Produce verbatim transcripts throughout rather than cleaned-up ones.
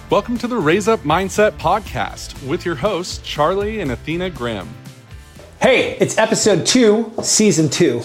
Welcome to the Raise Up Mindset podcast with your hosts, Charlie and Athena Grimm. Hey, it's episode two, season two.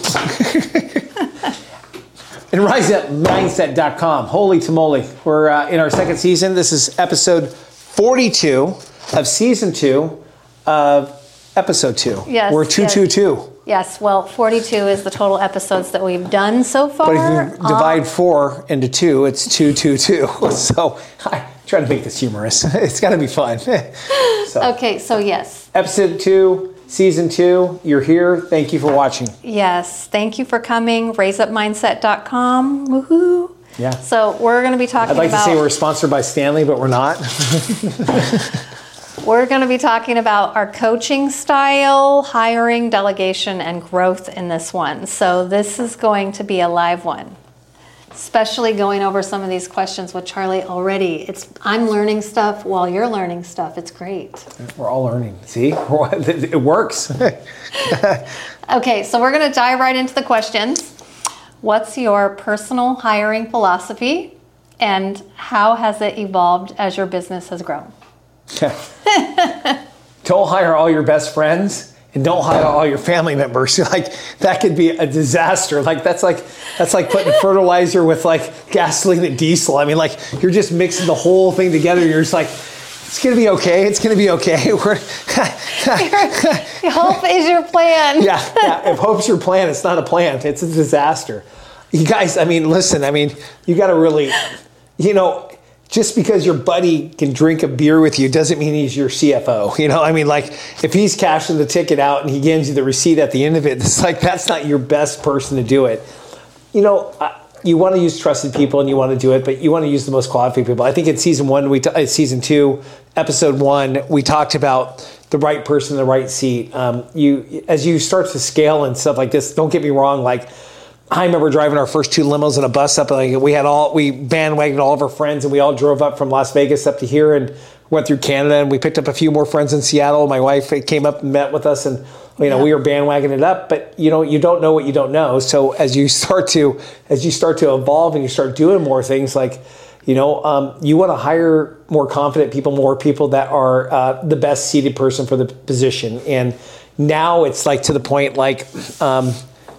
And rise up mindset dot com. Holy tamale. We're uh, in our second season. This is episode forty-two of season two of episode two. Yes. We're two, yes. two, two. Yes, well, forty-two is the total episodes that we've done so far. But if you divide four into two, it's two, two, two. So I try to make this humorous. It's got to be fun. So, okay, so yes. Episode two, season two. You're here. Thank you for watching. Yes, thank you for coming. raise up mindset dot com. Woohoo. Yeah. So we're going to be talking I'd like about... to say we're sponsored by Stanley, but we're not. We're going to be talking about our coaching style, hiring, delegation, and growth in this one. So this is going to be a live one, especially going over some of these questions with Charlie already. It's I'm learning stuff while you're learning stuff. It's great. We're all learning. See? It works. Okay, so we're going to dive right into the questions. What's your personal hiring philosophy, and how has it evolved as your business has grown? Don't hire all your best friends and don't hire all your family members. Like that could be a disaster. Like that's like that's like putting fertilizer with like gasoline and diesel. I mean, like you're just mixing the whole thing together. You're just like, it's gonna be okay. It's gonna be okay. We're Hope is your plan. yeah, yeah. If hope's your plan, it's not a plan. It's a disaster. You guys, I mean, listen. I mean, you got to really, you know. Just because your buddy can drink a beer with you doesn't mean he's your C F O. You know, I mean, like if he's cashing the ticket out and he gives you the receipt at the end of it, it's like that's not your best person to do it. You know, you want to use trusted people and you want to do it, but you want to use the most qualified people. I think in season one, we t- season two, episode one, we talked about the right person in the right seat. Um, you as you start to scale and stuff like this, don't get me wrong, like. I remember driving our first two limos and a bus up. Like we had all we bandwagoned all of our friends, and we all drove up from Las Vegas up to here and went through Canada. And we picked up a few more friends in Seattle. My wife came up and met with us, and you know yeah. we were bandwagoning it up. But you know you don't know what you don't know. So as you start to as you start to evolve and you start doing more things, like you know um, you want to hire more confident people, more people that are uh, the best seated person for the position. And now it's like to the point like. Um,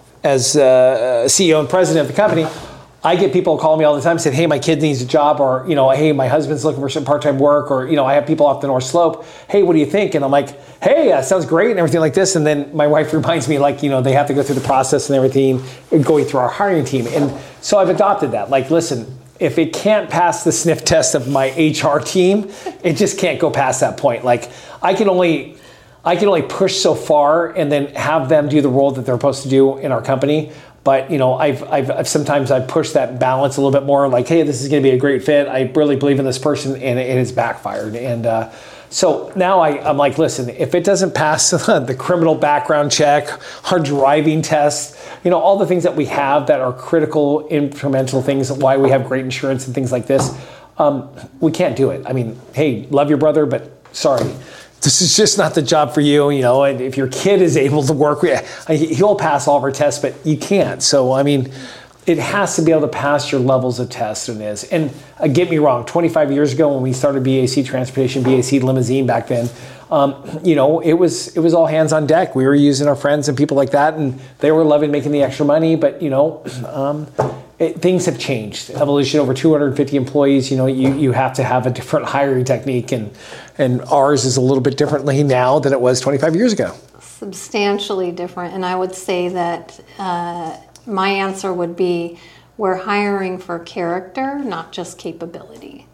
As uh, C E O and president of the company, I get people calling me all the time saying, hey, my kid needs a job, or, you know, hey, my husband's looking for some part-time work, or, you know, I have people off the North Slope. Hey, what do you think? And I'm like, hey, that sounds great and everything like this. And then my wife reminds me, like, you know, they have to go through the process and everything, going through our hiring team. And so I've adopted that. Like, listen, if it can't pass the sniff test of my H R team, it just can't go past that point. Like, I can only... I can only push so far and then have them do the role that they're supposed to do in our company. But, you know, I've, I've, I've sometimes I've pushed that balance a little bit more like, hey, this is going to be a great fit. I really believe in this person, and it, it's backfired. And uh, so now I, I'm like, listen, if it doesn't pass the criminal background check, our driving test, you know, all the things that we have that are critical, incremental things, why we have great insurance and things like this, um, we can't do it. I mean, hey, love your brother, but sorry. This is just not the job for you, you know, and if your kid is able to work, he'll pass all of our tests, but you can't. So, I mean, it has to be able to pass your levels of tests in this. And uh, get me wrong, twenty-five years ago when we started B A C Transportation, B A C Limousine back then, um, you know, it was it was all hands on deck. We were using our friends and people like that, and they were loving making the extra money, but, you know, um, It, things have changed. Evolution, over two hundred fifty employees, you know, you, you have to have a different hiring technique, and and ours is a little bit differently now than it was twenty-five years ago. Substantially different. And I would say that uh, my answer would be we're hiring for character, not just capability.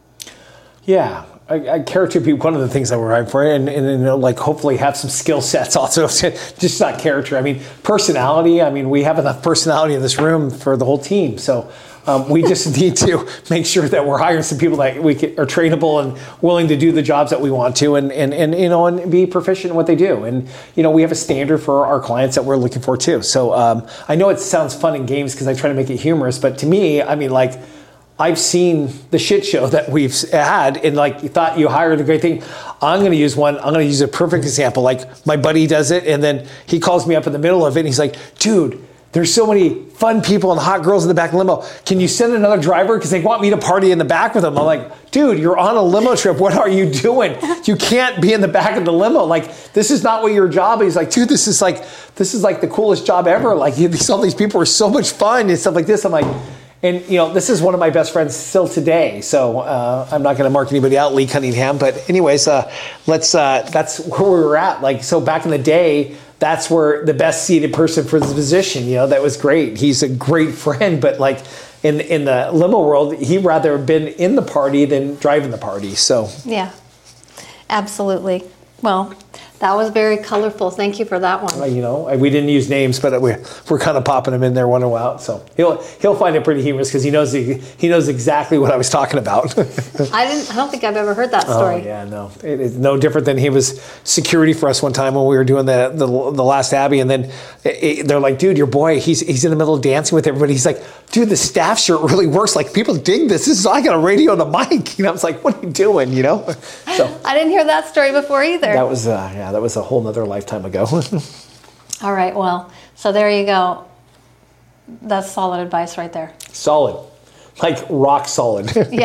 Yeah. I, I character would be one of the things that we're hiring for, and, and, and you know, like hopefully have some skill sets also, just not character. I mean, personality. I mean, we have enough personality in this room for the whole team. So um, we just need to make sure that we're hiring some people that we can, are trainable and willing to do the jobs that we want to, and, and, and you know, and be proficient in what they do. And you know, we have a standard for our clients that we're looking for too. So um, I know it sounds fun in games because I try to make it humorous, but to me, I mean, like. I've seen the shit show that we've had, and like you thought you hired a great thing. I'm going to use one. I'm going to use a perfect example. Like my buddy does it, and then he calls me up in the middle of it, and he's like, "Dude, there's so many fun people and hot girls in the back of the limo. Can you send another driver? Because they want me to party in the back with them. I'm like, dude, you're on a limo trip. What are you doing? You can't be in the back of the limo. Like, this is not what your job is. Like, dude, this is like, this is like the coolest job ever. Like, these, all these people are so much fun and stuff like this. I'm like, and you know, this is one of my best friends still today. So uh, I'm not going to mark anybody out, Lee Cunningham. But anyways, uh, let's. Uh, that's where we were at. Like, so back in the day, that's where the best seated person for the position. You know, that was great. He's a great friend, but like in in the limo world, he'd rather have been in the party than driving the party. So yeah, absolutely. Well, that was very colorful. Thank you for that one. Uh, you know, we didn't use names, but we're, we're kind of popping them in there one in a while. So he'll he'll find it pretty humorous because he knows the, he knows exactly what I was talking about. I didn't. I don't think I've ever heard that story. Oh yeah, no, it is no different than he was security for us one time when we were doing the the, the last Abbey, and then it, it, they're like, dude, your boy, he's he's in the middle of dancing with everybody. He's like, dude, the staff shirt really works. Like, people dig this. This is I got a radio and a mic. You know, I was like, what are you doing? You know. So I didn't hear that story before either. That was uh, yeah. That was a whole nother lifetime ago. All right, well, so there you go. That's solid advice right there. Solid. Like rock solid. Yeah.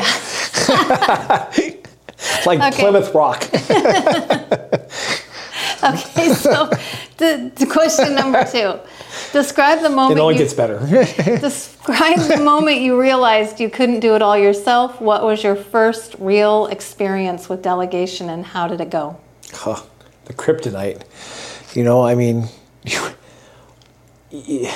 Like okay. Plymouth Rock. Okay, so the, the question number two. Describe the moment. It only you, gets better. Describe the moment you realized you couldn't do it all yourself. What was your first real experience with delegation and how did it go? Huh. The kryptonite, you know, I mean, you,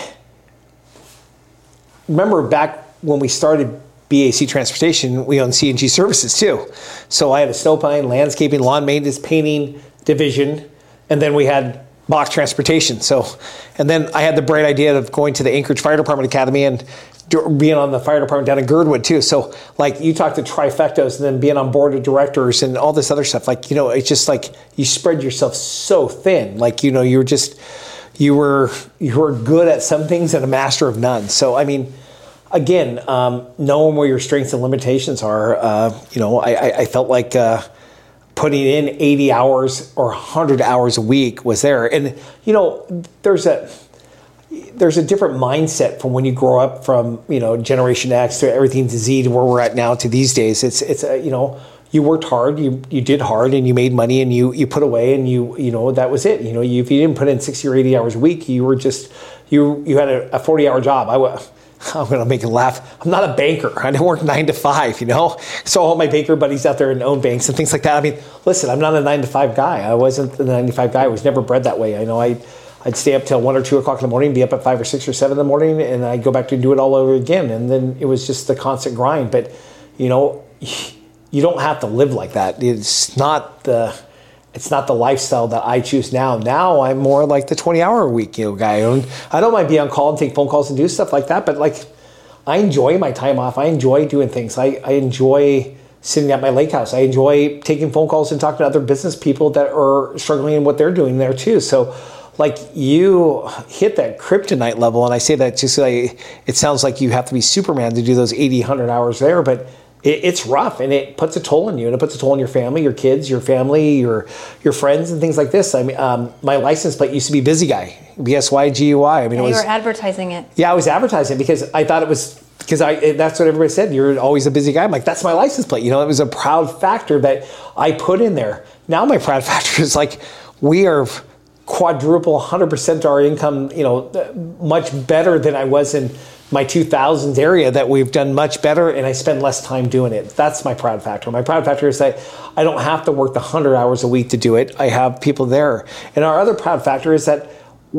remember back when we started B A C Transportation, we owned C and G Services too. So I had a snowpine, landscaping, lawn maintenance, painting division, and then we had Box Transportation. So, and then I had the bright idea of going to the Anchorage Fire Department Academy and being on the fire department down in Girdwood too. So like you talk to trifectos and then being on board of directors and all this other stuff, like, you know, it's just like you spread yourself so thin. Like, you know, you were just, you were, you were good at some things and a master of none. So, I mean, again, um, knowing where your strengths and limitations are, uh, you know, I, I felt like uh, putting in eighty hours or one hundred hours a week was there. And, you know, there's a, there's a different mindset from when you grow up from, you know, Generation X to everything to Z to where we're at now to these days. It's, it's a, you know, you worked hard, you you did hard, and you made money, and you you put away, and you you know that was it. You know, you, if you didn't put in sixty or eighty hours a week, you were just you you had a, a forty hour job. I was. I'm going to make you laugh. I'm not a banker. I didn't work nine to five, you know? So all my banker buddies out there and own banks and things like that. I mean, listen, I'm not a nine to five guy. I wasn't a nine to five guy. I was never bred that way. I know I, I'd stay up till one or two o'clock in the morning, be up at five or six or seven in the morning, and I'd go back to do it all over again. And then it was just the constant grind. But, you know, you don't have to live like that. It's not the... It's not the lifestyle that I choose now. Now I'm more like the twenty hour a week, you know, guy. I don't mind being on call and take phone calls and do stuff like that, but like I enjoy my time off. I enjoy doing things. I, I enjoy sitting at my lake house. I enjoy taking phone calls and talking to other business people that are struggling in what they're doing there too. So like you hit that kryptonite level, and I say that just like it sounds like you have to be Superman to do those eighty, one hundred hours there, but it's rough, and it puts a toll on you, and it puts a toll on your family, your kids, your family, your your friends, and things like this. I mean, um, my license plate used to be Busy Guy, B S Y G U Y. I mean, yeah, it was, you were advertising it. Yeah, I was advertising because I thought it was because I that's what everybody said. You're always a busy guy. I'm like, that's my license plate. You know, it was a proud factor that I put in there. Now my proud factor is like we are quadruple, one hundred percent our income. You know, much better than I was in my two thousands area, that we've done much better, and I spend less time doing it. That's my proud factor. My proud factor is that I don't have to work the one hundred hours a week to do it. I have people there. And our other proud factor is that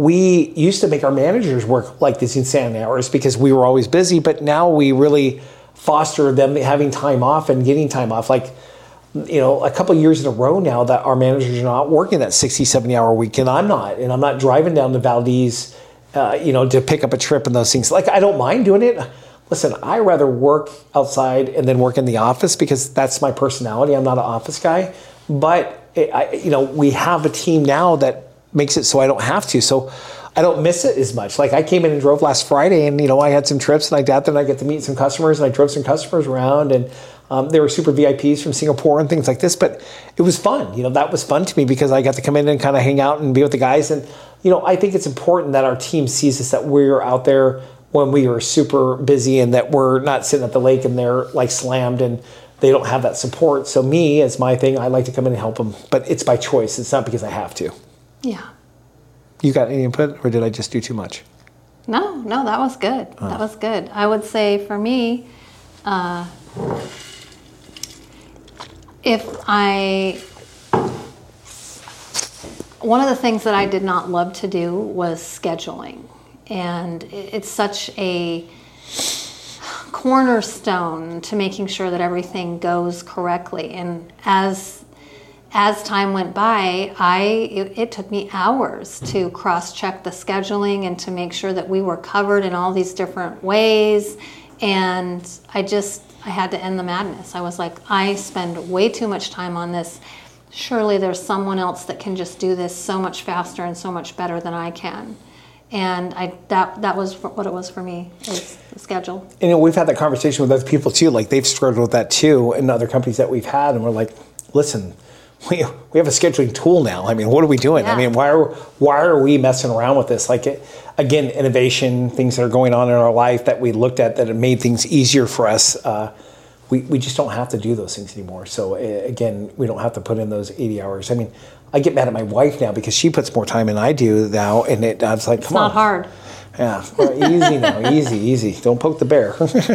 we used to make our managers work like these insane hours because we were always busy, but now we really foster them having time off and getting time off. Like, you know, a couple of years in a row now that our managers are not working that sixty, seventy hour week, and I'm not. And I'm not driving down to Valdez Uh, you know, to pick up a trip and those things. Like, I don't mind doing it. Listen, I rather work outside and then work in the office because that's my personality. I'm not an office guy. But, it, I, you know, we have a team now that makes it so I don't have to. So I don't miss it as much. Like, I came in and drove last Friday, and, you know, I had some trips, and I got there and I get to meet some customers, and I drove some customers around, and Um, they were super V I Ps from Singapore and things like this, but it was fun. You know, that was fun to me because I got to come in and kind of hang out and be with the guys. And, you know, I think it's important that our team sees us, that we're out there when we are super busy and that we're not sitting at the lake and they're like slammed and they don't have that support. So me, as my thing, I like to come in and help them, but it's by choice. It's not because I have to. Yeah. You got any input, or did I just do too much? No, no, that was good. Oh. That was good. I would say for me, uh, if I, one of the things that I did not love to do was scheduling. And it's such a cornerstone to making sure that everything goes correctly. And as as time went by, I it, it took me hours to cross-check the scheduling and to make sure that we were covered in all these different ways. And I just, I had to end the madness. I was like, I spend way too much time on this. Surely there's someone else that can just do this so much faster and so much better than I can. And I that that was what it was for me, is the schedule. And, you know, we've had that conversation with other people too. Like, they've struggled with that too in other companies that we've had. And we're like, listen, we we have a scheduling tool now. I mean, what are we doing? Yeah. I mean, why are why are we messing around with this? Like, it, again, innovation, things that are going on in our life that we looked at that have made things easier for us. Uh, we, we just don't have to do those things anymore. So, uh, again, we don't have to put in those eighty hours. I mean, I get mad at my wife now because she puts more time than I do now, and it, I was like, It's come on. not hard. Yeah, well, easy now, easy, easy. Don't poke the bear.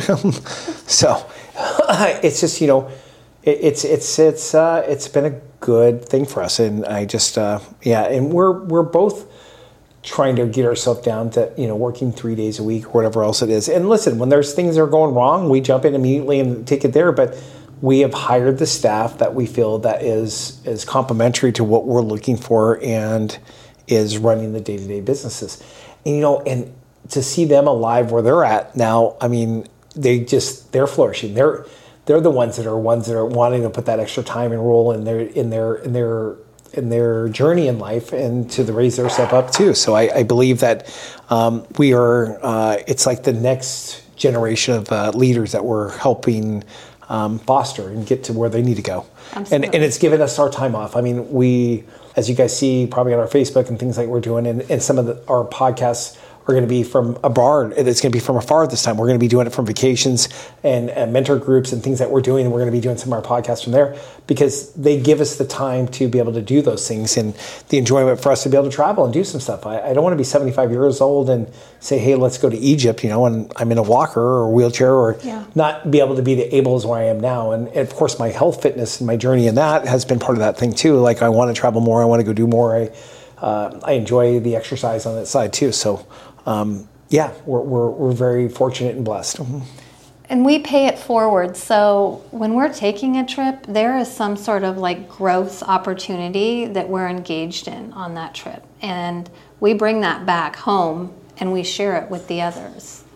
So, it's just, you know, it, it's it's it's uh, it's been a good thing for us, and I just uh, yeah, and we're we're both trying to get ourselves down to, you know, working three days a week or whatever else it is. And listen, when there's things that are going wrong, we jump in immediately and take it there, but we have hired the staff that we feel that is is complementary to what we're looking for and is running the day-to-day businesses. And, you know, and to see them alive where they're at now, I mean, they just, they're flourishing. They're they're the ones that are ones that are wanting to put that extra time and role in their in their in their in their journey in life and to the raise their step up too. So I, I believe that um, we are. Uh, it's like the next generation of uh, leaders that we're helping um, foster and get to where they need to go. Absolutely. And and it's given us our time off. I mean, we, as you guys see probably on our Facebook and things like we're doing, and, and some of the, our podcasts are going to be from abroad. It's going to be from afar this time. We're going to be doing it from vacations and, and mentor groups and things that we're doing. And we're going to be doing some of our podcasts from there because they give us the time to be able to do those things and the enjoyment for us to be able to travel and do some stuff. I, I don't want to be seventy-five years old and say, hey, let's go to Egypt, you know, and I'm in a walker or a wheelchair or yeah. not be able to be the able as where I am now. And, and of course, my health, fitness, and my journey in that has been part of that thing too. Like, I want to travel more. I want to go do more. I, uh, I enjoy the exercise on that side too. So, Um, yeah, we're, we're we're very fortunate and blessed. And we pay it forward. So when we're taking a trip, there is some sort of like growth opportunity that we're engaged in on that trip. And we bring that back home and we share it with the others.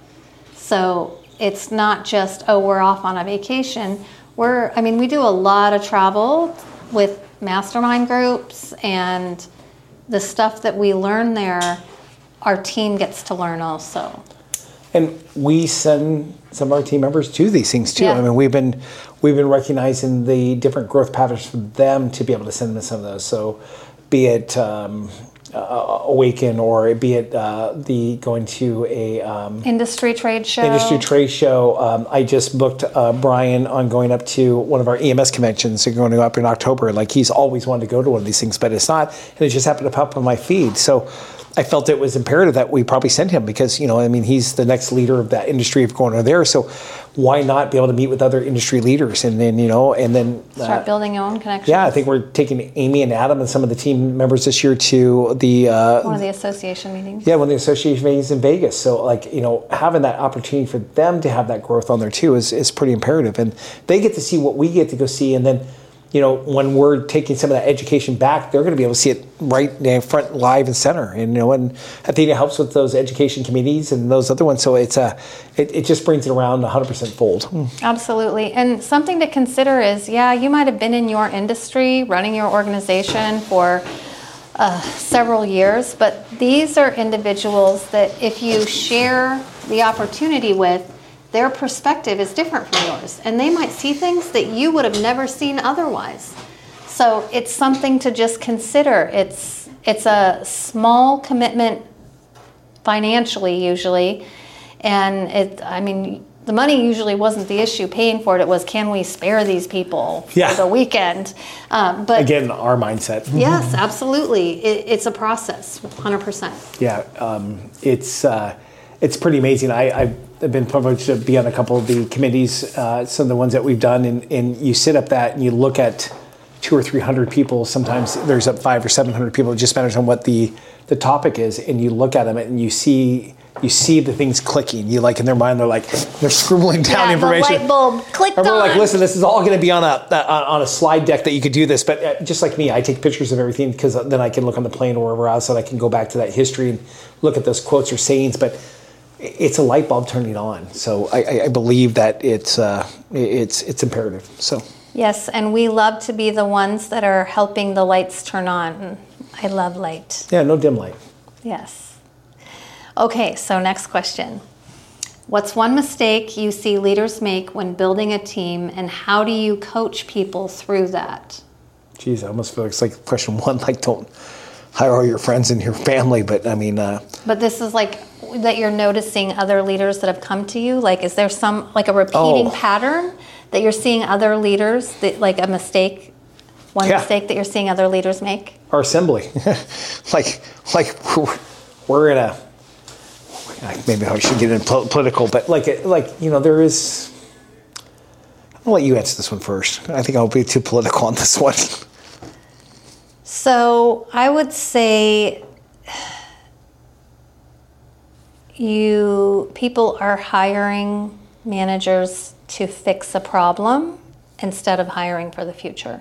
So it's not just, oh, we're off on a vacation. We're, I mean, we do a lot of travel with mastermind groups, and the stuff that we learn there, our team gets to learn also. And we send some of our team members to these things too. Yeah. I mean, we've been we've been recognizing the different growth patterns for them to be able to send them to some of those. So, be it um, uh, Awaken, or be it uh, the going to a um, industry trade show. Industry trade show. Um, I just booked uh, Brian on going up to one of our E M S conventions. They're going to go up in October. Like, he's always wanted to go to one of these things, but it's not. And it just happened to pop up on my feed. So I felt it was imperative that we probably send him because, you know, I mean, he's the next leader of that industry of going over there. So why not be able to meet with other industry leaders and then, you know, and then start uh, building your own connections. Yeah, I think we're taking Amy and Adam and some of the team members this year to the uh, one of the association meetings. Yeah, one of the association meetings in Vegas. So, like, you know, having that opportunity for them to have that growth on there too is is pretty imperative, and they get to see what we get to go see, and then, you know, when we're taking some of that education back, they're going to be able to see it right in front, live and center. And, you know, and I think it helps with those education committees and those other ones. So it's a, it, it just brings it around one hundred percent fold. Absolutely. And something to consider is, yeah, you might have been in your industry, running your organization for uh, several years, but these are individuals that if you share the opportunity with, their perspective is different from yours, and they might see things that you would have never seen otherwise. So it's something to just consider. It's it's a small commitment financially usually, and it. I mean, the money usually wasn't the issue. Paying for it, it was, can we spare these people yeah. for the weekend? Um, but again, our mindset. Yes, absolutely. It, it's a process, one hundred percent. Yeah, um, it's uh, it's pretty amazing. I, I've been privileged to be on a couple of the committees, uh, some of the ones that we've done, and, and you sit up that and you look at two or three hundred people. Sometimes there's up five or seven hundred people. It just matters on what the the topic is, and you look at them and you see you see the things clicking. You like in their mind, they're like they're scribbling down yeah, information. The light bulb clicked and we're on. like, listen, this is all going to be on a on a slide deck that you could do this. But uh, just like me, I take pictures of everything because then I can look on the plane or wherever else, and I can go back to that history and look at those quotes or sayings. But it's a light bulb turning on. So I, I believe that it's uh, it's it's imperative. So. Yes, and we love to be the ones that are helping the lights turn on. I love light. Yeah, no dim light. Yes. Okay, so next question. What's one mistake you see leaders make when building a team, and how do you coach people through that? Geez, I almost feel like it's like question one, like don't hire all your friends and your family, but I mean... Uh, but this is like that you're noticing other leaders that have come to you? Like, is there some, like a repeating oh. pattern that you're seeing other leaders, that, like a mistake, one yeah. mistake that you're seeing other leaders make? Our assembly. like, like we're, we're in a... Maybe I should get into political, but like, like you know, there is... I'll let you answer this one first. I think I'll be too political on this one. So I would say you people are hiring managers to fix a problem instead of hiring for the future.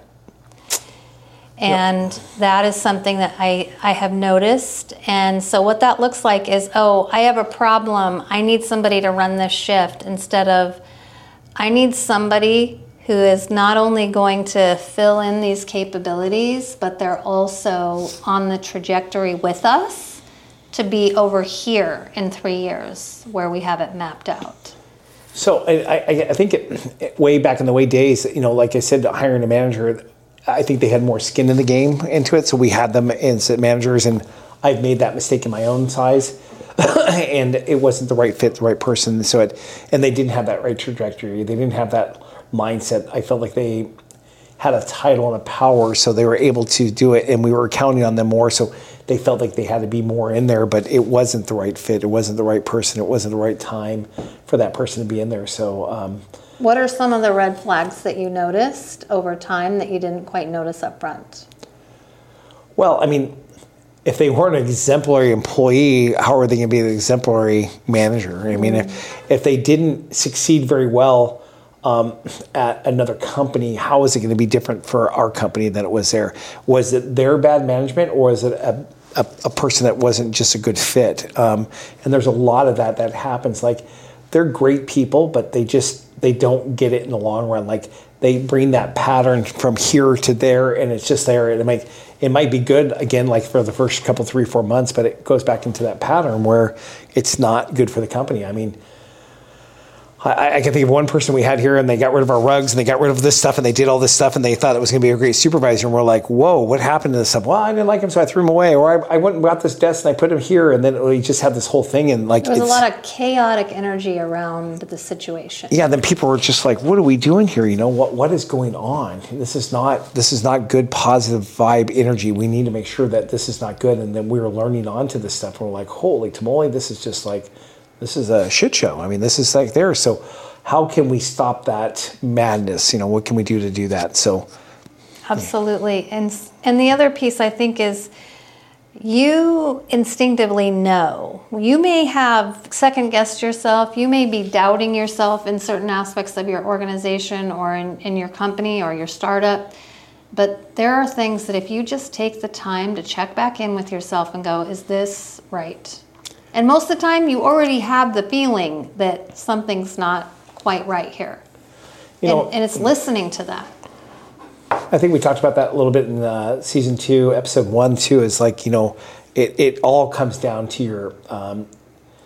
And yep. that is something that I, I have noticed. And so what that looks like is, oh, I have a problem. I need somebody to run this shift, instead of I need somebody who is not only going to fill in these capabilities, but they're also on the trajectory with us to be over here in three years where we have it mapped out. So I, I, I think it, way back in the way days, you know, like I said, hiring a manager, I think they had more skin in the game into it. So we had them as managers, and I've made that mistake in my own size. And it wasn't the right fit, the right person. So it, and they didn't have that right trajectory. They didn't have that mindset. I felt like they had a title and a power, so they were able to do it, and we were counting on them more. So they felt like they had to be more in there, but it wasn't the right fit. It wasn't the right person. It wasn't the right time for that person to be in there. So, um, what are some of the red flags that you noticed over time that you didn't quite notice up front? Well, I mean, if they weren't an exemplary employee, how are they going to be an exemplary manager? I mean, mm. if if they didn't succeed very well um, at another company, how is it going to be different for our company than it was there? Was it their bad management, or is it a, a, a person that wasn't just a good fit? Um, and there's a lot of that that happens. Like, they're great people, but they just they don't get it in the long run. Like, they bring that pattern from here to there, and it's just there. And it might it might be good again, like for the first couple, three, four months, but it goes back into that pattern where it's not good for the company. I mean, I, I can think of one person we had here, and they got rid of our rugs, and they got rid of this stuff, and they did all this stuff, and they thought it was going to be a great supervisor. And we're like, whoa, what happened to this stuff? Well, I didn't like him, so I threw him away. Or I, I went and got this desk, and I put him here, and then we just had this whole thing. And like, there was it's, a lot of chaotic energy around the situation. Yeah, then people were just like, what are we doing here? You know, what what is going on? This is not this is not good, positive vibe energy. We need to make sure that this is not good. And then we were learning onto this stuff, and we're like, holy tamale, this is just like, this is a shit show. I mean, this is like there. So how can we stop that madness? You know, what can we do to do that? So, absolutely. Yeah. And and the other piece, I think, is you instinctively know. You may have second guessed yourself. You may be doubting yourself in certain aspects of your organization or in, in your company or your startup. But there are things that if you just take the time to check back in with yourself and go, is this right? And most of the time, you already have the feeling that something's not quite right here. You know, and, and it's listening to that. I think we talked about that a little bit in uh, season two, episode one, too, is like, you know, it, it all comes down to your, um,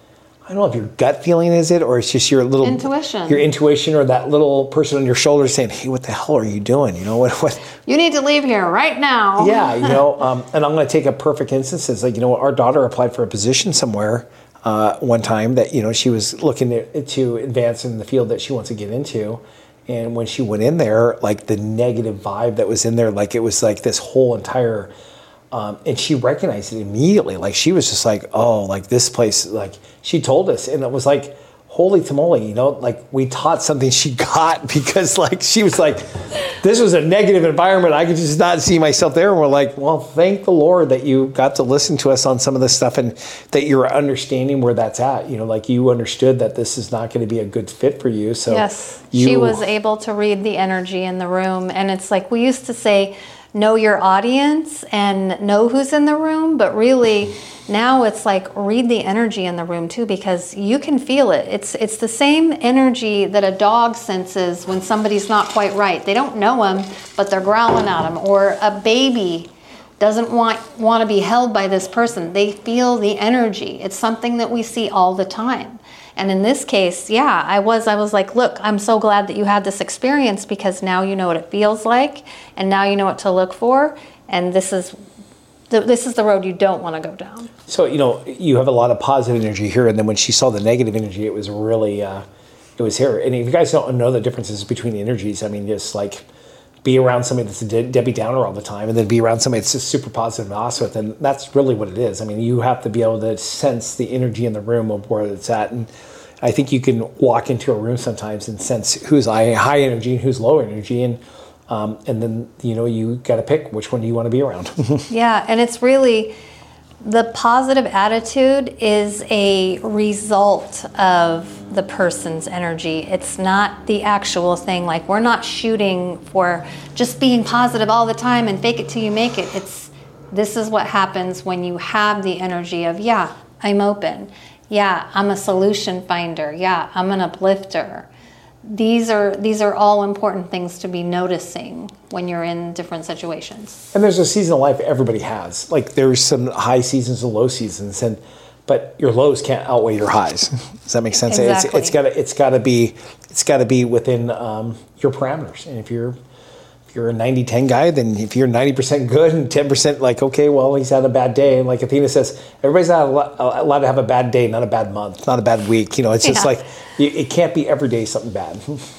I don't know if your gut feeling is it, or it's just your little intuition, your intuition, or that little person on your shoulder saying, "Hey, what the hell are you doing? You know what? What? You need to leave here right now." Yeah, you know. Um, and I'm going to take a perfect instance. It's like, you know what? Our daughter applied for a position somewhere uh, one time that, you know, she was looking to, to advance in the field that she wants to get into. And when she went in there, like the negative vibe that was in there, like it was like this whole entire, um, and she recognized it immediately. Like she was just like, oh, like this place, like she told us. And it was like, holy tamale, you know, like we taught something she got, because like she was like, this was a negative environment. I could just not see myself there. And we're like, well, thank the Lord that you got to listen to us on some of this stuff, and that you're understanding where that's at. You know, like you understood that this is not going to be a good fit for you. So yes, you, she was able to read the energy in the room. And it's like we used to say, know your audience and know who's in the room, but really now it's like read the energy in the room too, because you can feel it. It's it's the same energy that a dog senses when somebody's not quite right. They don't know them, but they're growling at them. Or a baby doesn't want want to be held by this person. They feel the energy. It's something that we see all the time. And in this case, yeah, I was I was like, look, I'm so glad that you had this experience, because now you know what it feels like, and now you know what to look for, and this is the, this is the road you don't want to go down. So, you know, you have a lot of positive energy here, and then when she saw the negative energy, it was really, uh, it was here. And if you guys don't know the differences between the energies, I mean, just like be around somebody that's a De- Debbie Downer all the time, and then be around somebody that's just super positive and awesome, and that's really what it is. I mean, you have to be able to sense the energy in the room of where it's at, and I think you can walk into a room sometimes and sense who's high energy and who's low energy, and um, and then, you know, you got to pick which one you want to be around. Yeah, and it's really, the positive attitude is a result of the person's energy. It's not the actual thing. Like, we're not shooting for just being positive all the time and fake it till you make it. It's, this is what happens when you have the energy of, yeah, I'm open. Yeah, I'm a solution finder. Yeah, I'm an uplifter. These are these are all important things to be noticing when you're in different situations. And there's a season of life everybody has. Like, there's some high seasons and low seasons, and but your lows can't outweigh your highs. Does that make sense? Exactly. It's, it's gotta it's gotta be it's gotta be within um, your parameters. And if you're if you're a ninety ten guy, then if you're ninety percent good and ten percent like, okay, well, he's had a bad day. And like Athena says, everybody's allowed to have a bad day, not a bad month, not a bad week. You know, it's just Yeah. like, it can't be every day something bad.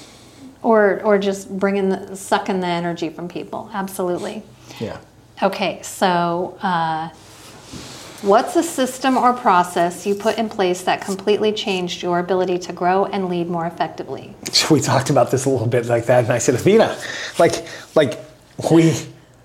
Or or just bringing the, sucking the energy from people. Absolutely. Yeah. Okay, so uh, what's a system or process you put in place that completely changed your ability to grow and lead more effectively? So we talked about this a little bit like that, and I said, Athena, like, like we,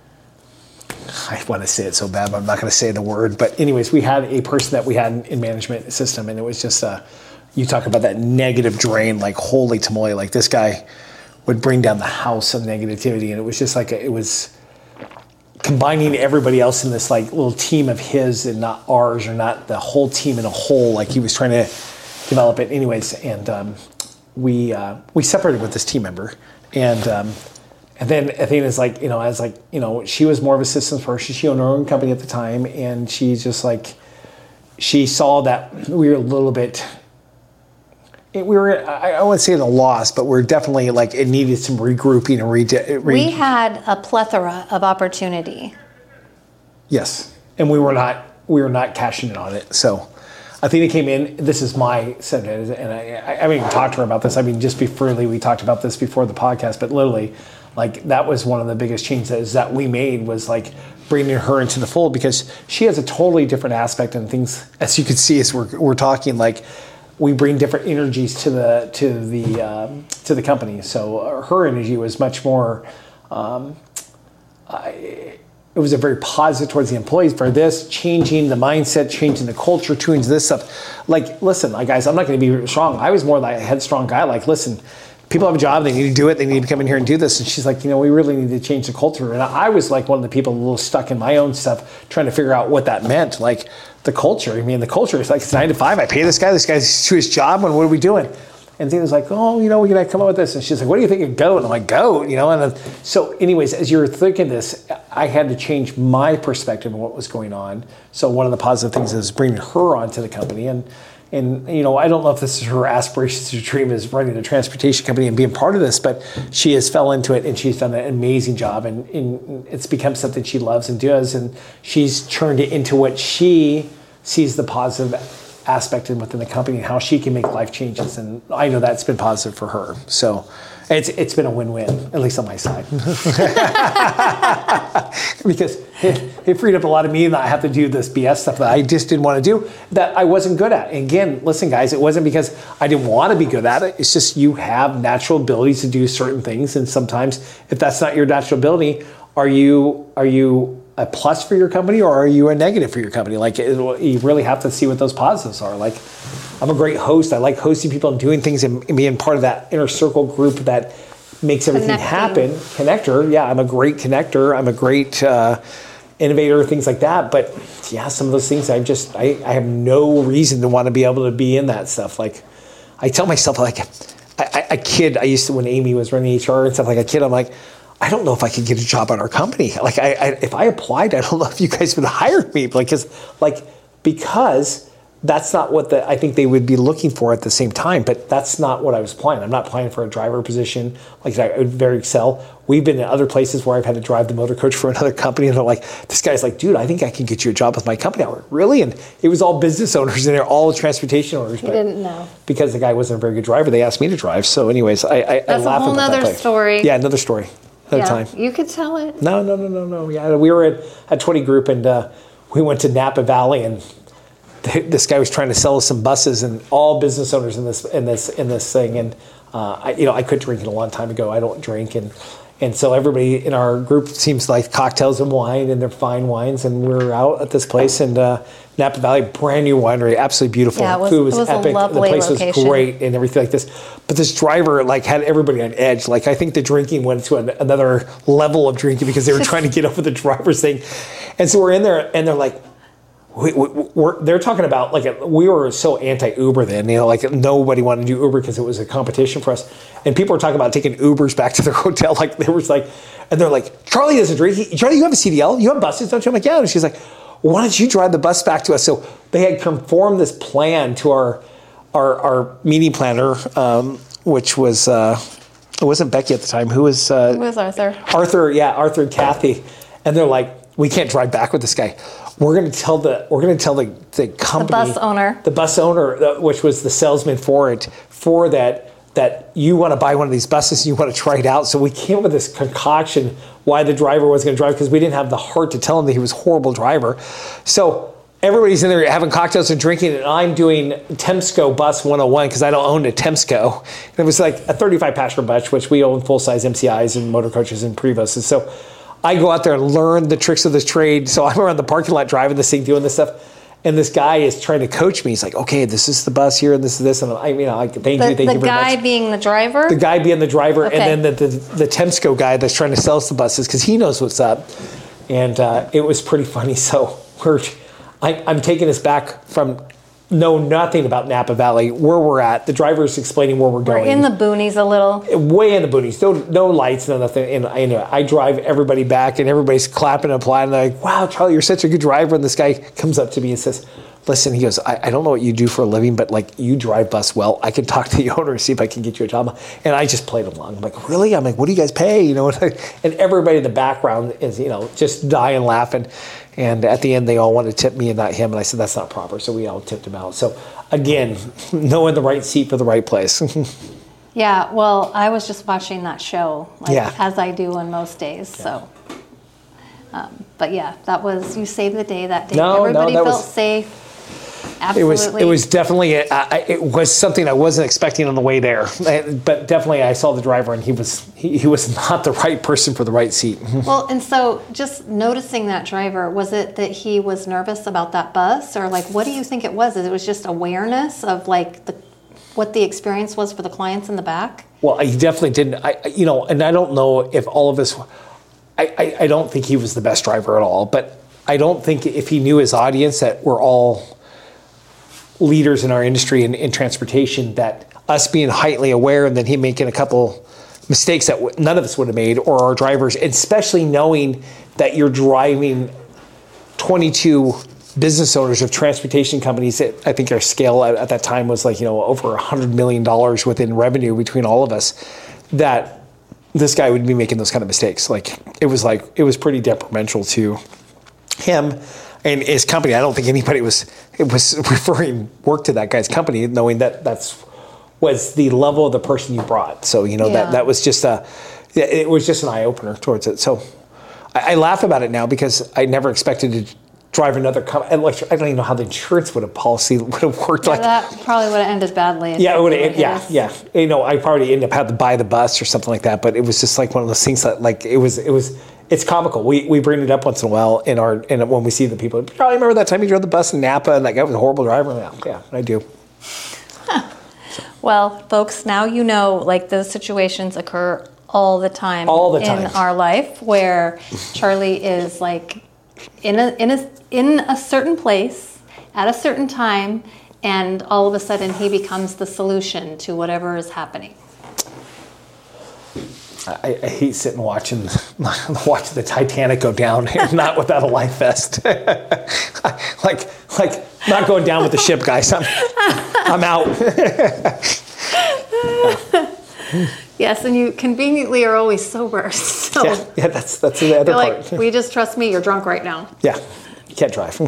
I want to say it so bad, but I'm not going to say the word. But anyways, we had a person that we had in management system, and it was just, uh, you talk about that negative drain, like holy tamale, like this guy would bring down the house of negativity, and it was just like, a, it was combining everybody else in this like little team of his and not ours, or not the whole team in a whole, like he was trying to develop it anyways. And um, we uh, we separated with this team member, and um, and then Athena's like, you know, I was like, you know, she was more of a systems person. She owned her own company at the time, and she's just like, she saw that we were a little bit, we were, I, I wouldn't say at a loss, but we're definitely like, it needed some regrouping and re. re We had a plethora of opportunity. Yes, and we were not we were not cashing in on it. So Athena came in. This is my sentence, and I, I haven't even talked to her about this. I mean, just before we talked about this before the podcast, but literally, like, that was one of the biggest changes that we made, was like bringing her into the fold, because she has a totally different aspect and things, as you can see as we're we're talking, like, we bring different energies to the to the um, to the company. So her energy was much more. Um, I, it was a very positive towards the employees for this, changing the mindset, changing the culture, changing this stuff. Like, listen, like, guys, I'm not going to be strong. I was more like a headstrong guy. Like, listen, people have a job, they need to do it, they need to come in here and do this. And she's like, you know, we really need to change the culture. And I was like one of the people a little stuck in my own stuff, trying to figure out what that meant. Like, the culture, I mean, the culture is like, it's nine to five. I pay this guy, this guy's to his job, and what are we doing? And Dana's like, oh, you know, we're going to come up with this. And she's like, what do you think of goat? And I'm like, goat, you know? And then, so anyways, as you're thinking this, I had to change my perspective of what was going on. So one of the positive things is bringing her onto the company. And and you know, I don't know if this is her aspirations or dream is running a transportation company and being part of this, but she has fell into it and she's done an amazing job, and, and it's become something she loves and does, and she's turned it into what she sees the positive aspect in within the company and how she can make life changes, and I know that's been positive for her. So it's it's been a win-win, at least on my side. Because it, it freed up a lot of me, and I have to do this B S stuff that I just didn't want to do, that I wasn't good at. And again, listen guys, it wasn't because I didn't want to be good at it. It's just you have natural abilities to do certain things, and sometimes if that's not your natural ability, are you are you a plus for your company or are you a negative for your company? Like it, you really have to see what those positives are. Like I'm a great host. I like hosting people and doing things and, and being part of that inner circle group that makes everything Connecting. happen. Connector. Yeah, I'm a great connector. I'm a great uh, innovator, things like that. But yeah, some of those things I just, I, I have no reason to want to be able to be in that stuff. Like I tell myself, like I, I, I kid, I used to, when Amy was running H R and stuff, like a kid, I'm like, I don't know if I could get a job at our company. Like, I, I, if I applied, I don't know if you guys would hire me. Like, cause, like, because that's not what the, I think they would be looking for at the same time. But that's not what I was applying. I'm not applying for a driver position. Like, I would very excel. We've been in other places where I've had to drive the motor coach for another company, and they're like, this guy's like, dude, I think I can get you a job with my company. I went, really? And it was all business owners, and they're all transportation owners. You didn't know. Because the guy wasn't a very good driver, they asked me to drive. So, anyways, I, I, that's I laugh a whole about that nother place. story. Yeah, another story. Another yeah, time. You could tell it. No, no, no, no, no. Yeah, we were at a twenty group, and uh, we went to Napa Valley, and th- this guy was trying to sell us some buses, and all business owners in this in this in this thing. And uh, I, you know, I quit drinking a long time ago. I don't drink, and and so everybody in our group seems like cocktails and wine, and they're fine wines. And we're out at this place, and uh, Napa Valley, brand new winery, absolutely beautiful. Yeah, it was, Food was, it was epic. A lovely the place location. was great, and everything like this. But this driver like had everybody on edge. Like I think the drinking went to an, another level of drinking because they were trying to get over the driver's thing. And so we're in there, and they're like, we, we, we're, they're talking about like a, we were so anti-Uber then, you know, like nobody wanted to do Uber because it was a competition for us. And people were talking about taking Ubers back to their hotel. Like there was like, and they're like, Charlie doesn't drink. He, Charlie, you have a C D L? You have buses, don't you? I'm like, yeah. And she's like, well, why don't you drive the bus back to us? So they had conformed this plan to our our, our meeting planner, um, which was, uh, it wasn't Becky at the time. Who was? Uh, Who was Arthur? Arthur, yeah, Arthur and Kathy. And they're like, we can't drive back with this guy. We're going to tell the we're going to tell the the company, the bus owner, the bus owner, uh, which was the salesman for it, for that that you want to buy one of these buses and you want to try it out. So we came up with this concoction why the driver was going to drive, because we didn't have the heart to tell him that he was a horrible driver. So everybody's in there having cocktails and drinking, and I'm doing Temsco Bus one oh one because I don't own a Temsco. And it was like a thirty-five passenger bus, which we own full-size M C Is and motor coaches and Prevos. And so I go out there and learn the tricks of this trade. So I'm around the parking lot driving this thing, doing this stuff. And this guy is trying to coach me. He's like, okay, this is the bus here, and this is this. And I, you know, I, thank the, you, thank the you very guy much. being the driver? The guy being the driver, Okay. and then the, the, the Temsco guy that's trying to sell us the buses because he knows what's up. And uh, it was pretty funny. So we're, I, I'm taking us back from know nothing about Napa Valley, where we're at. The driver's explaining where we're going. We're in the boonies a little. Way in the boonies. No, no lights, no nothing. And anyway, I drive everybody back, and everybody's clapping and applauding. They're like, wow, Charlie, you're such a good driver. And this guy comes up to me and says, listen, he goes, I, I don't know what you do for a living, but like you drive bus well. I can talk to the owner and see if I can get you a job. And I just played along. I'm like, really? I'm like, what do you guys pay? You know, and everybody in the background is, you know, just dying laughing. And at the end, they all wanted to tip me and not him. And I said, that's not proper. So we all tipped him out. So again, knowing the right seat for the right place. Yeah, well, I was just watching that show, like, Yeah. as I do on most days. Yeah. So, um, but yeah, that was, you saved the day that day. No, Everybody no, that felt was, safe. Absolutely. It was it was definitely a, I, it was something I wasn't expecting on the way there, but definitely I saw the driver and he was he, he was not the right person for the right seat. Well, and so just noticing that driver, was it that he was nervous about that bus, or like what do you think it was? It was just awareness of like the what the experience was for the clients in the back? Well, he definitely didn't. I you know, and I don't know if all of us. I, I, I don't think he was the best driver at all, but I don't think if he knew his audience that we're all leaders in our industry in, in transportation, that us being highly aware and then him making a couple mistakes that w- none of us would have made, or our drivers, especially knowing that you're driving twenty-two business owners of transportation companies that I think our scale at, at that time was like, you know, over one hundred million dollars within revenue between all of us, that this guy would be making those kind of mistakes. Like, it was like, it was pretty detrimental to him and his company. I don't think anybody was, it was referring work to that guy's company, knowing that that's was the level of the person you brought. So, you know, yeah. that, that was just a, it was just an eye opener towards it. So I, I laugh about it now because I never expected to drive another company. Like, I don't even know how the insurance would have policy would have worked. Yeah, like that probably would have ended badly. Yeah, it would have. Yeah, yeah. You know, I probably ended up having to buy the bus or something like that. But it was just like one of those things that, like, it was, it was, it's comical. We we bring it up once in a while in our, and when we see the people, you probably remember that time you drove the bus in Napa and like I was a horrible driver. Yeah, yeah, I do. Huh. Well, folks, now you know, like, those situations occur all the time, all the time in our life where Charlie is like in a in a in a certain place at a certain time, and all of a sudden he becomes the solution to whatever is happening. I, I hate sitting watching watching the Titanic go down, not without a life vest. like like not going down with the ship, guys. I'm I'm out. Yeah. Yes, and you conveniently are always sober. So yeah, yeah, that's that's the other you're part. Like, we just trust me, you're drunk right now. Yeah, you can't drive.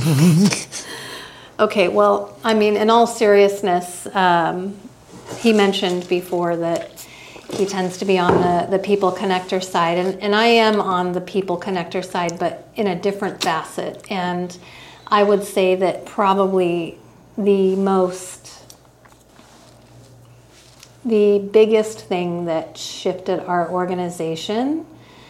Okay, well, I mean, in all seriousness, um, he mentioned before that he tends to be on the, the people connector side, and, and I am on the people connector side, but in a different facet. And I would say that probably the most The biggest thing that shifted our organization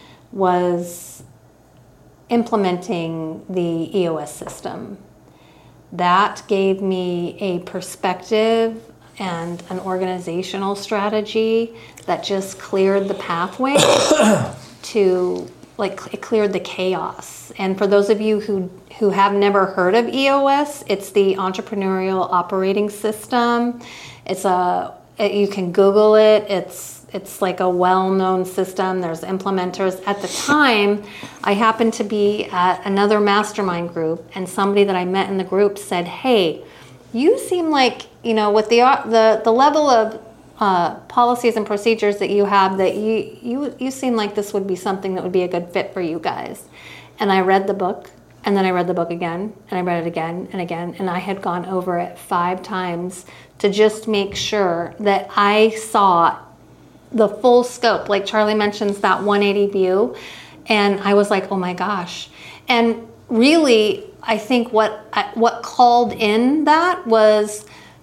was implementing the E O S system. That gave me a perspective and an organizational strategy that just cleared the pathway to, like, it cleared the chaos. And for those of you who, who have never heard of E O S, it's the Entrepreneurial Operating System. It's a You can Google it. It's it's like a well-known system. There's implementers. At the time, I happened to be at another mastermind group, and somebody that I met in the group said, "Hey, you seem like, you know, with the the the level of uh, policies and procedures that you have, that you you you seem like this would be something that would be a good fit for you guys." And I read the book, and then I read the book again, and I read it again and again, and I had gone over it five times to just make sure that I saw the full scope. Like Charlie mentions that one eighty view, and I was like, oh my gosh. And really, I think what what called in that was,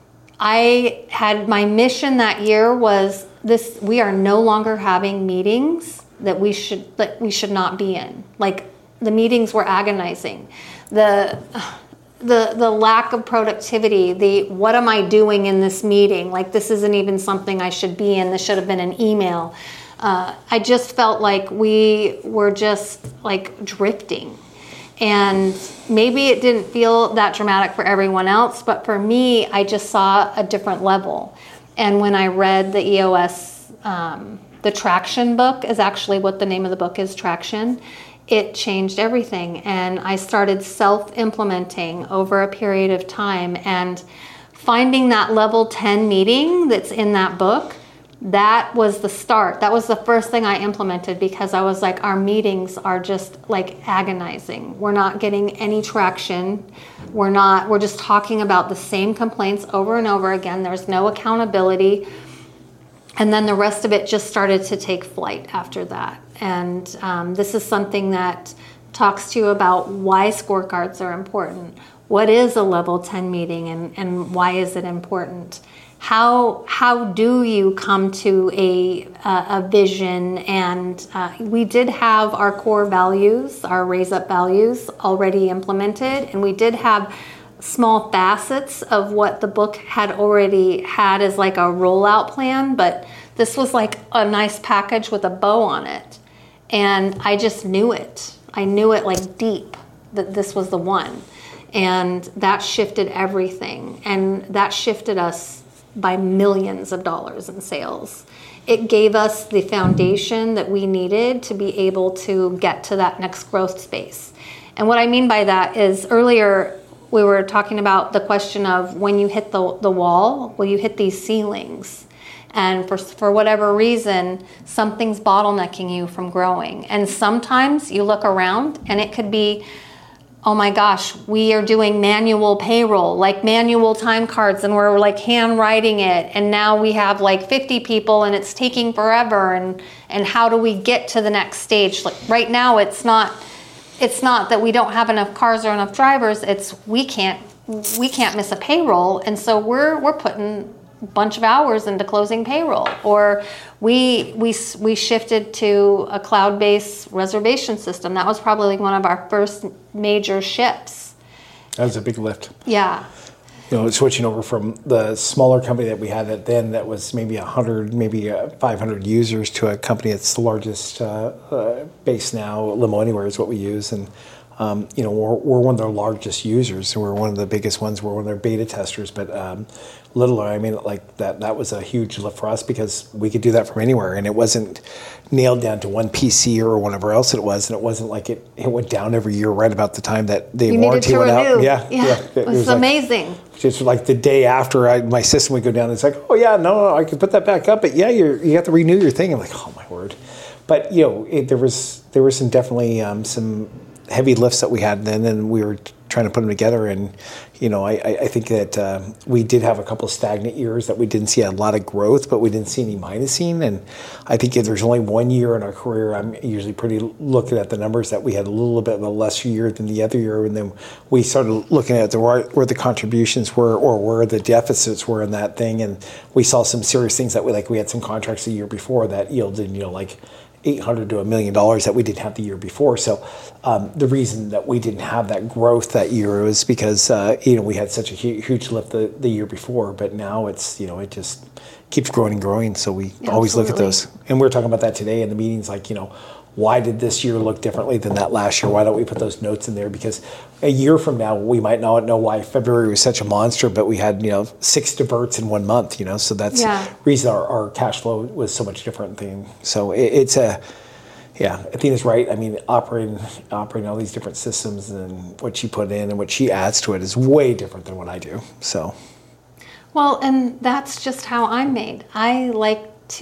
I had, my mission that year was this: we are no longer having meetings that we should that we should not be in. Like, the meetings were agonizing. The the the lack of productivity, the what am I doing in this meeting? Like, this isn't even something I should be in. This should have been an email. Uh, I just felt like we were just like drifting. And maybe it didn't feel that dramatic for everyone else, but for me, I just saw a different level. And when I read the E O S, um, the Traction book is actually what the name of the book is, Traction. It changed everything, and I started self-implementing over a period of time, and finding that level ten meeting that's in that book, that was the start. That was the first thing I implemented, because I was like, our meetings are just like agonizing. We're not getting any traction. We're not, we're just talking about the same complaints over and over again. There's no accountability. And then the rest of it just started to take flight after that. And um, this is something that talks to you about why scorecards are important. What is a level ten meeting, and, and why is it important? How how do you come to a, a, a vision? And uh, we did have our core values, our Raise Up values already implemented, and we did have small facets of what the book had already had as like a rollout plan, but this was like a nice package with a bow on it. And I just knew it. I knew it like deep, that this was the one. And that shifted everything. And that shifted us by millions of dollars in sales. It gave us the foundation that we needed to be able to get to that next growth space. And what I mean by that is earlier we were talking about the question of when you hit the, the wall, will you hit these ceilings? And for, for whatever reason, something's bottlenecking you from growing. And sometimes you look around and it could be, oh my gosh, we are doing manual payroll, like manual time cards, and we're like handwriting it. And now we have like fifty people and it's taking forever. And, and how do we get to the next stage? Like right now, it's not, it's not that we don't have enough cars or enough drivers. It's we can't, we can't miss a payroll. And so we're, we're putting bunch of hours into closing payroll, or we we we shifted to a cloud-based reservation system. That was probably like one of our first major shifts. That was a big lift. Yeah. You know, switching over from the smaller company that we had at then that was maybe one hundred, maybe uh, five hundred users to a company that's the largest uh, uh, base now. Limo Anywhere is what we use, and Um, you know, we're, we're one of their largest users. We're one of the biggest ones. We're one of their beta testers. But um, littler, I mean, like that, that was a huge lift for us because we could do that from anywhere. And it wasn't nailed down to one P C or whatever else it was. And it wasn't like it, it went down every year right about the time that the you warranty went renew. out. Yeah, yeah. yeah. It, it was, was amazing. Like, just like the day after I, my system would go down, it's like, oh, yeah, no, no, I can put that back up. But yeah, you're, you have to renew your thing. I'm like, oh, my word. But, you know, it, there was there was some definitely um, some heavy lifts that we had then, and we were trying to put them together. And, you know, I, I think that uh, we did have a couple of stagnant years that we didn't see a lot of growth, but we didn't see any minusing. And I think if there's only one year in our career, I'm usually pretty looking at the numbers that we had a little bit of a lesser year than the other year. And then we started looking at the where the contributions were or where the deficits were in that thing. And we saw some serious things that we, like we had some contracts the year before that yielded, you know, like eight hundred to a million dollars that we didn't have the year before. So um, the reason that we didn't have that growth that year was because uh, you know we had such a huge, huge lift the, the year before. But now it's you know it just keeps growing and growing. So we Absolutely. always look at those. And we were talking about that today in the meetings. Like you know, why did this year look differently than that last year? Why don't we put those notes in there? Because a year from now we might not know why February was such a monster, but we had you know six diverts in one month. You know, so that's yeah. the reason our, our cash flow was so much different thing. So it, it's a Yeah, Athena's right. I mean, operating operating all these different systems and what she put in and what she adds to it is way different than what I do. So, well, and that's just how I'm made. I like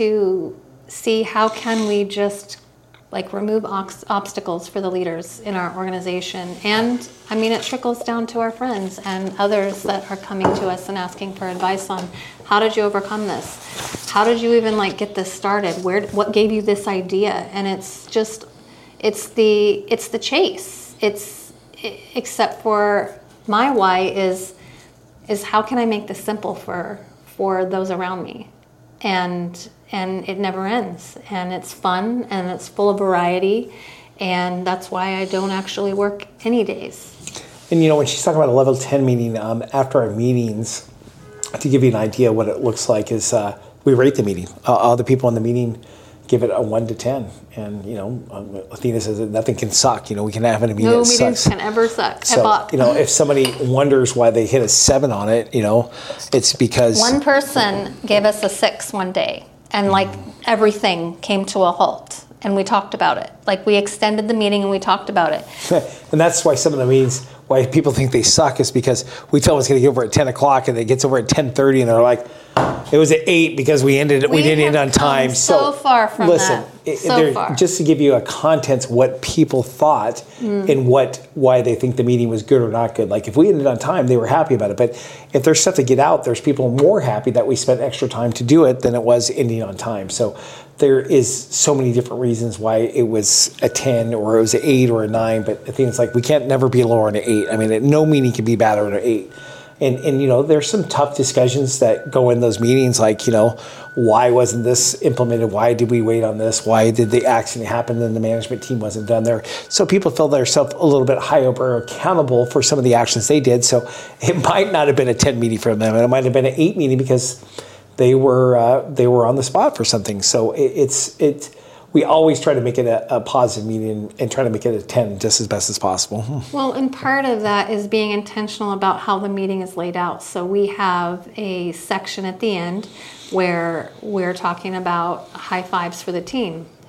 to see how can we just like remove ox- obstacles for the leaders in our organization. And I mean, it trickles down to our friends and others that are coming to us and asking for advice on how did you overcome this? How did you even like get this started? Where, what gave you this idea? And it's just, it's the, it's the chase. It's, except for my why is, is how can I make this simple for, for those around me? And, and it never ends. And it's fun and it's full of variety. And that's why I don't actually work any days. And you know, when she's talking about a level ten meeting, um, after our meetings, to give you an idea what it looks like is uh, we rate the meeting. Uh, all the people in the meeting give it a one to ten. And, you know, um, Athena says that nothing can suck. You know, we can have a meeting no that sucks. No meetings can ever suck. So, you know, if somebody wonders why they hit a seven on it, you know, it's because... One person gave us a six one day, and, like, everything came to a halt. And we talked about it. Like, we extended the meeting and we talked about it. And that's why some of the meetings, why people think they suck is because we tell them it's going to get over at ten o'clock and it gets over at ten thirty and they're like, it was at eight because we ended it. We, we didn't end on time. So, so far from listen, that. It, so far. Just to give you a contents what people thought mm. and what why they think the meeting was good or not good. Like if we ended on time, they were happy about it. But if there's stuff to get out, there's people more happy that we spent extra time to do it than it was ending on time. So there is so many different reasons why it was a ten or it was an eight or a nine. But I think it's like we can't never be lower than an eight. I mean, no meeting can be better than an eight. And, and, you know, there's some tough discussions that go in those meetings, like, you know, why wasn't this implemented? Why did we wait on this? Why did the accident happen and the management team wasn't done there? So people feel themselves a little bit higher or accountable for some of the actions they did. So it might not have been a ten meeting for them. It might have been an eight meeting because they were uh, they were on the spot for something. So it, it's it. We always try to make it a, a positive meeting and try to make it a ten just as best as possible. Well, and part of that is being intentional about how the meeting is laid out. So we have a section at the end where we're talking about high fives for the team.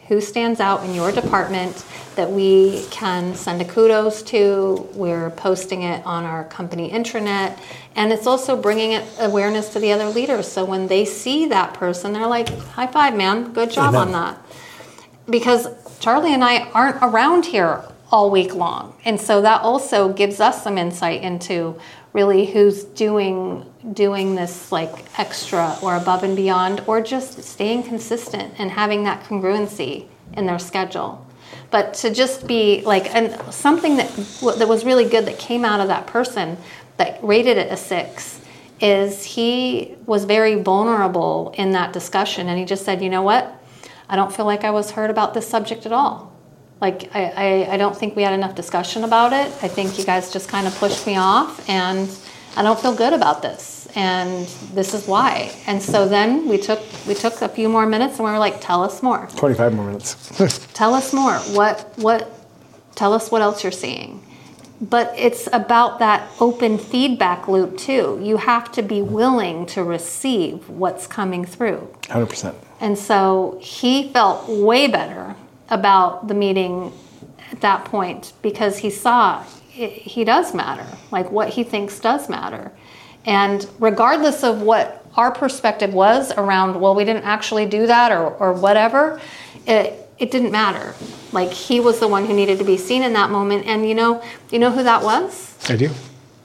who stands out in your department that we can send a kudos to. We're posting it on our company intranet, and it's also bringing it awareness to the other leaders. So when they see that person, they're like, high five, man, good job on that. Because Charlie and I aren't around here all week long. And so that also gives us some insight into really who's doing doing this like extra or above and beyond, or just staying consistent and having that congruency in their schedule. But to just be like, and something that that was really good that came out of that person that rated it a six is he was very vulnerable in that discussion, and he just said, you know what, I don't feel like I was heard about this subject at all. Like, I, I, I don't think we had enough discussion about it. I think you guys just kind of pushed me off, and I don't feel good about this, and this is why. And so then we took we took a few more minutes, and we were like, tell us more. twenty-five more minutes. Tell us more. What what? Tell us what else you're seeing. But it's about that open feedback loop too. You have to be willing to receive what's coming through. one hundred percent. And so he felt way better about the meeting at that point, because he saw it, he does matter. Like, what he thinks does matter. And regardless of what our perspective was around, well, we didn't actually do that or, or whatever, it, it didn't matter. Like, he was the one who needed to be seen in that moment. And you know, you know who that was? I do.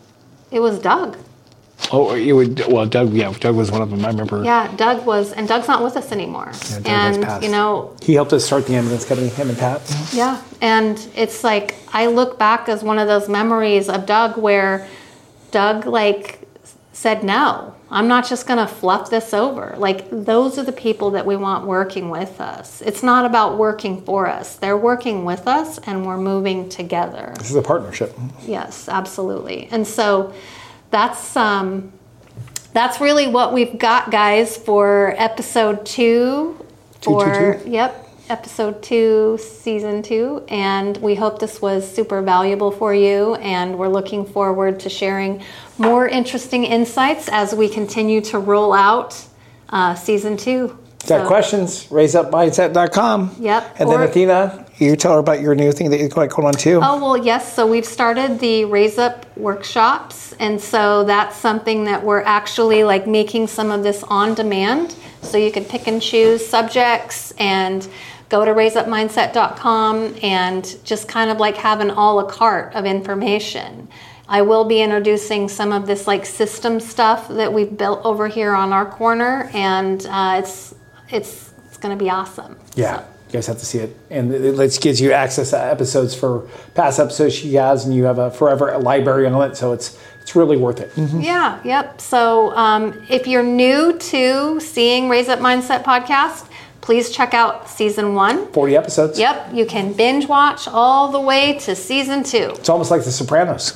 It was Doug. Oh, you would. Well, Doug. Yeah, Doug was one of them. I remember. Yeah, Doug was, and Doug's not with us anymore. Yeah, Doug and has passed. You know, he helped us start the ambulance company. Him and Pat. yeah, and it's like I look back as one of those memories of Doug where Doug like said, "No, I'm not just going to fluff this over." Like, those are the people that we want working with us. It's not about working for us. They're working with us, and we're moving together. This is a partnership. Yes, absolutely. And so that's um, that's really what we've got, guys, for episode two. For two, two, two. Yep, episode two, season two. And we hope this was super valuable for you. And we're looking forward to sharing more interesting insights as we continue to roll out uh, season two. Got So- questions? raise up mindset dot com. Yep. And Or- then Athena, you tell her about your new thing that you're going on too. Oh, well, yes. So we've started the Raise Up workshops. And so that's something that we're actually like making some of this on demand. So you can pick and choose subjects and go to raise up mindset dot com and just kind of like have an a la carte of information. I will be introducing some of this like system stuff that we've built over here on our corner. And uh, it's, it's, it's going to be awesome. Yeah. You guys have to see it. And it lets, gives you access to episodes for past episodes she has, and you have a forever library on it, so it's it's really worth it. Mm-hmm. Yeah, yep. So um, if you're new to seeing Raise Up Mindset podcast, please check out season one. forty episodes. Yep, you can binge watch all the way to season two. It's almost like The Sopranos.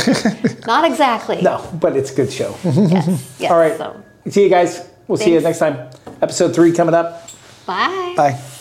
Not exactly. No, but it's a good show. Yes, yes. All right. So, See you guys. We'll see you Thanks. next time. Episode three coming up. bye. Bye.